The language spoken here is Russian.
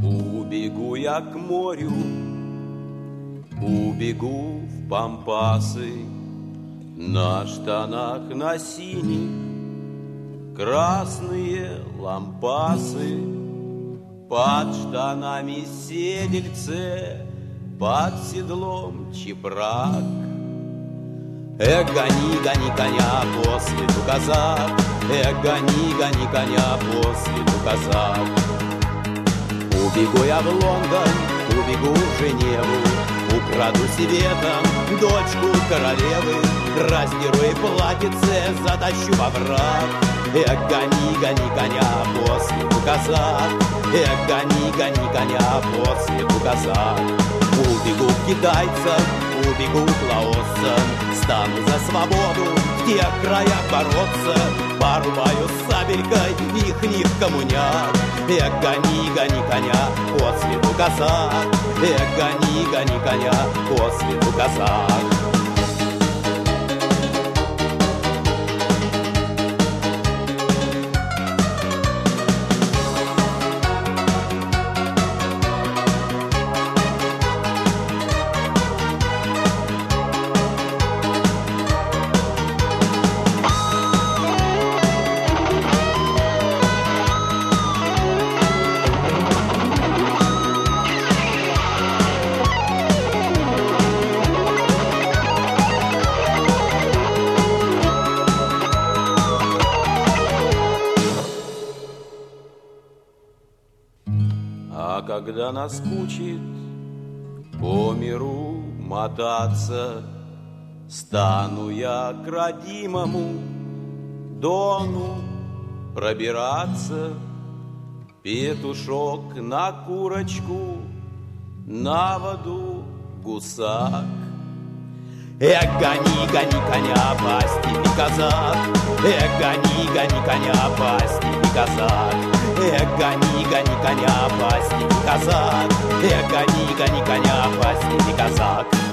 Убегу я к морю, убегу в пампасы, на штанах на синих красные лампасы, под штанами седельце, под седлом чепрак. Гони, гони коня по свету, казак, гони, гони коня по свету, казак. Убегу я в Лондон, убегу в Женеву, украду себе там дочку королевы, раздеру ей платьице, затащу во враг. Гони, гони коня по свету, казак, гони, гони коня по свету, казак. Убегу к китайцам, убегу к лаосцам, стану за свободу в тех краях бороться, порубаю сабелькой ихних коммуняк. Гони, гони коня по свету, казак, гони, гони коня по свету, казак. Когда наскучит по миру мотаться, стану я к родимому Дону пробираться. Петушок на курочку, на воду гусак. Гони, гони коня по степи, казак, гони, гони коня по степи, казак. Гони, гони коня по степи, казак, гони, гони коня по степи, казак.